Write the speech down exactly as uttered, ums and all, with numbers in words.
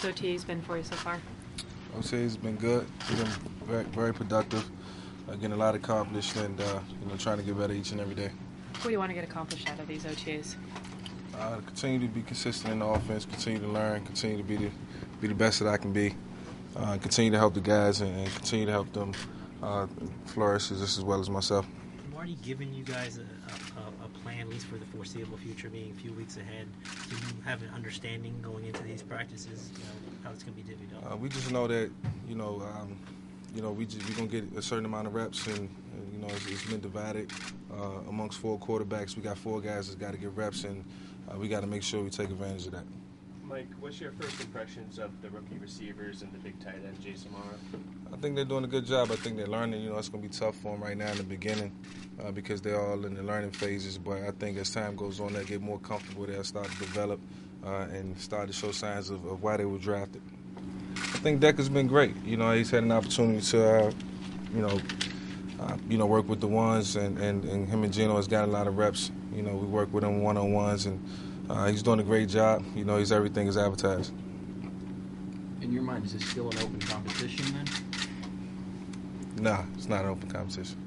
O T As been for you so far? I would say it's been good. It's been very, very productive. Uh, getting a lot accomplished and uh, you know, trying to get better each and every day. What do you want to get accomplished out of these O T As? Uh, continue to be consistent in the offense, continue to learn, continue to be the, be the best that I can be, uh, continue to help the guys and, and continue to help them uh, flourish just as well as myself. Marty giving you guys a, a, a plan, at least for the foreseeable future, being a few weeks ahead? Do you have an understanding going into these practices, you know, how it's going to be divvied up? Uh, we just know that, you know, um, you know, we just, we're going to get a certain amount of reps, and, and you know, it's, it's been divided uh, amongst four quarterbacks. We got four guys that's got to get reps, and uh, we got to make sure we take advantage of that. Mike, what's your first impressions of the rookie receivers and the big tight end, Jay Samara? I think they're doing a good job. I think they're learning. You know, it's going to be tough for them right now in the beginning uh, because they're all in the learning phases. But I think as time goes on, they'll get more comfortable. They'll start to develop uh, and start to show signs of, of why they were drafted. I think Decker's been great. You know, he's had an opportunity to, uh, you know, uh, you know, work with the ones, and, and, and him and Gino has got a lot of reps. You know, we work with him one-on-ones, and uh, he's doing a great job. You know, he's everything is advertised. In your mind, is this still an open competition then? Nah, it's not an open competition.